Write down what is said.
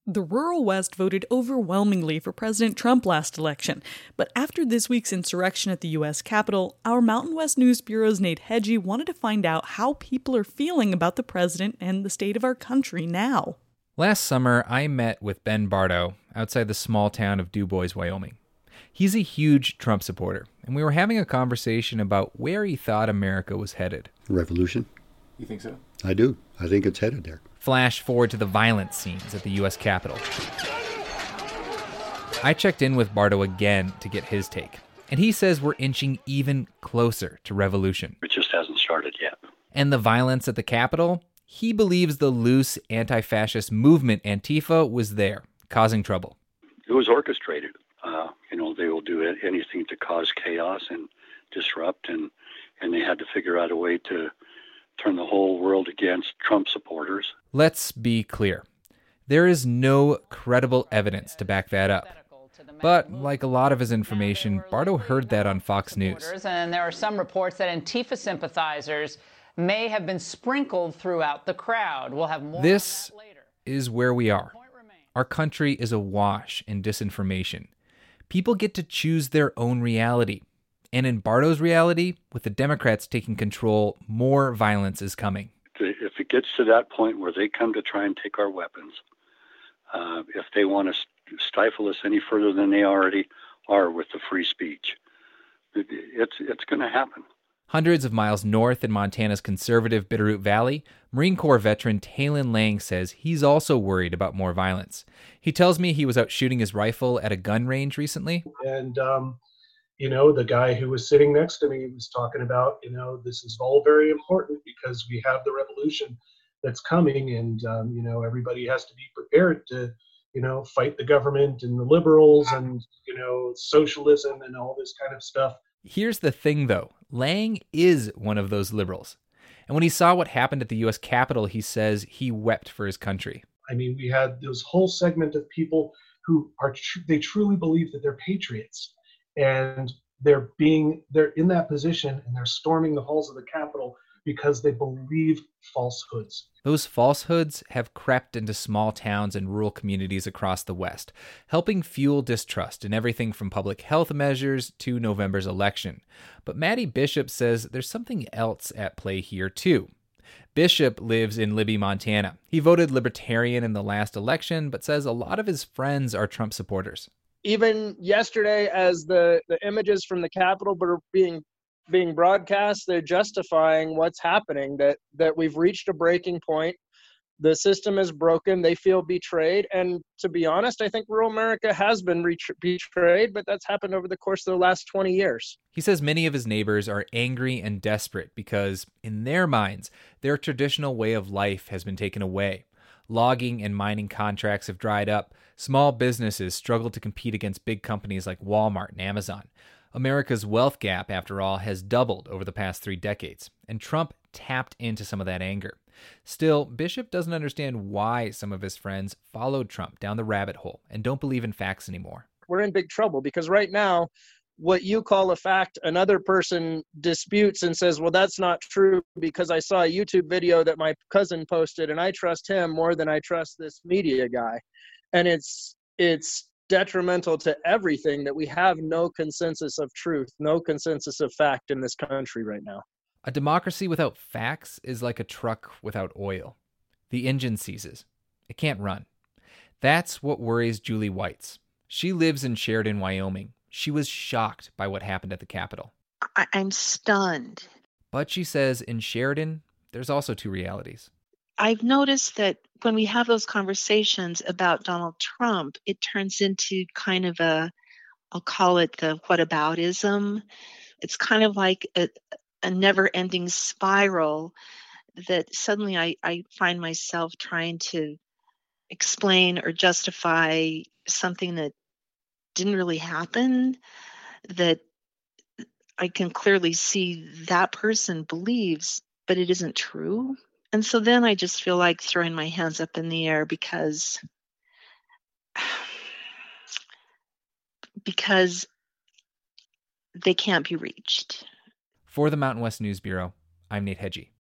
The rural West voted overwhelmingly for President Trump last election, but after this week's insurrection at the U.S. Capitol, our Mountain West News Bureau's Nate Hedgie wanted to find out how people are feeling about the president and the state of our country now. Last summer, I met with Ben Bardo outside the small town of DuBois, Wyoming. He's a huge Trump supporter, and we were having a conversation about where he thought America was headed. Revolution? You think so? I do. I think it's headed there. Flash forward to the violent scenes at the U.S. Capitol. I checked in with Bardo again to get his take, and he says we're inching even closer to revolution. It just hasn't started yet. And the violence at the Capitol? He believes the loose anti-fascist movement Antifa was there, causing trouble. It was orchestrated. They will do anything to cause chaos and disrupt, and they had to figure out a way to turn the whole world against Trump supporters. Let's be clear. There is no credible evidence to back that up. But like a lot of his information, Bardo heard that on Fox News. And there are some reports that Antifa sympathizers may have been sprinkled throughout the crowd. We'll have more This on that later. is where we are. Our country is awash in disinformation. People get to choose their own reality. And in Bardo's reality, with the Democrats taking control, more violence is coming. If it gets to that point where they come to try and take our weapons, if they want to stifle us any further than they already are with the free speech, it's going to happen. Hundreds of miles north in Montana's conservative Bitterroot Valley, Marine Corps veteran Talon Lang says he's also worried about more violence. He tells me he was out shooting his rifle at a gun range recently. And, the guy who was sitting next to me was talking about, this is all very important because we have the revolution that's coming, and, everybody has to be prepared to, fight the government and the liberals and, socialism and all this kind of stuff. Here's the thing, though. Lang is one of those liberals. And when he saw what happened at the U.S. Capitol, he says he wept for his country. I mean, we had this whole segment of people who they truly believe that they're patriots, and they're in that position and they're storming the halls of the Capitol because they believe falsehoods. Those falsehoods have crept into small towns and rural communities across the West, helping fuel distrust in everything from public health measures to November's election. But Maddie Bishop says there's something else at play here, too. Bishop lives in Libby, Montana. He voted Libertarian in the last election, but says a lot of his friends are Trump supporters. Even yesterday, as the images from the Capitol were being broadcast, they're justifying what's happening, that we've reached a breaking point. The system is broken. They feel betrayed. And to be honest, I think rural America has been betrayed, but that's happened over the course of the last 20 years. He says many of his neighbors are angry and desperate because, in their minds, their traditional way of life has been taken away. Logging and mining contracts have dried up. Small businesses struggle to compete against big companies like Walmart and Amazon. America's wealth gap, after all, has doubled over the past 3 decades, and Trump tapped into some of that anger. Still, Bishop doesn't understand why some of his friends followed Trump down the rabbit hole and don't believe in facts anymore. We're in big trouble because right now, what you call a fact, another person disputes and says, well, that's not true because I saw a YouTube video that my cousin posted and I trust him more than I trust this media guy. And it's detrimental to everything that we have no consensus of truth, no consensus of fact in this country right now. A democracy without facts is like a truck without oil. The engine seizes. It can't run. That's what worries Julie Weitz. She lives in Sheridan, Wyoming. She was shocked by what happened at the Capitol. I'm stunned. But she says in Sheridan, there's also 2 realities. I've noticed that when we have those conversations about Donald Trump, it turns into kind of I'll call it the whataboutism. It's kind of like a never-ending spiral that suddenly I find myself trying to explain or justify something that didn't really happen, that I can clearly see that person believes, but it isn't true. And so then I just feel like throwing my hands up in the air because they can't be reached. For the Mountain West News Bureau, I'm Nate Hedgie.